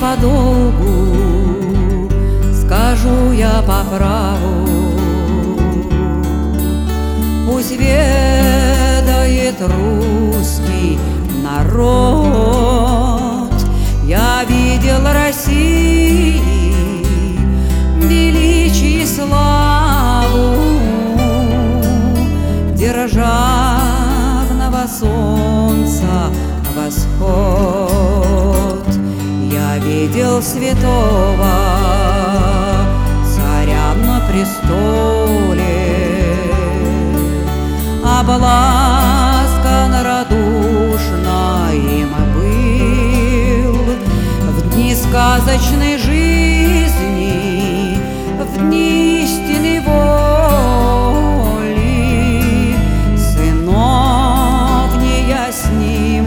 подолгу, скажу я по праву. Пусть ведает русский народ, я видел России величие и славу державного солнца восход. Я видел святого царя на престоле, обласкан радушно им был в дни сказочной жизни, в дни истинной воли. Сыновне я с ним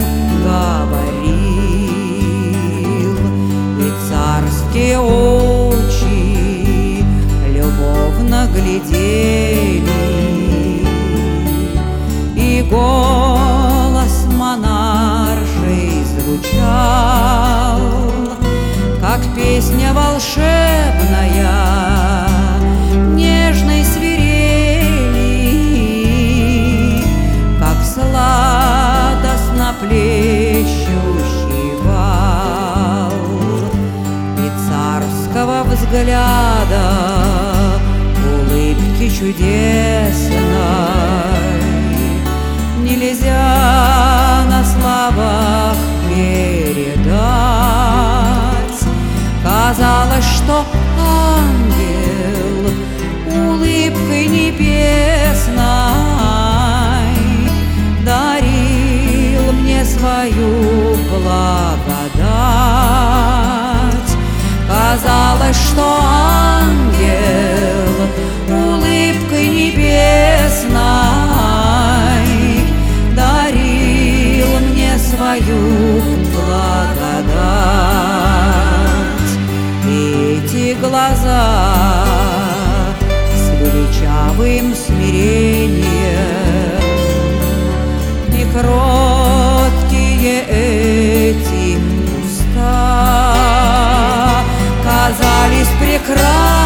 говорил, и царские очи любовно глядели, и голос монарший звучал, как песня волшебная нежной свирели, как сладостно плещущий вал. И царского взгляда, улыбки чудесной нельзя на словах передать. Казалось, что ангел улыбкой небесной дарил мне свою благодать. Казалось, что ангел улыбкой небесной дарил мне свою благодать. Эти глаза с величавым смирением и кроткие эти уста казались прекрасными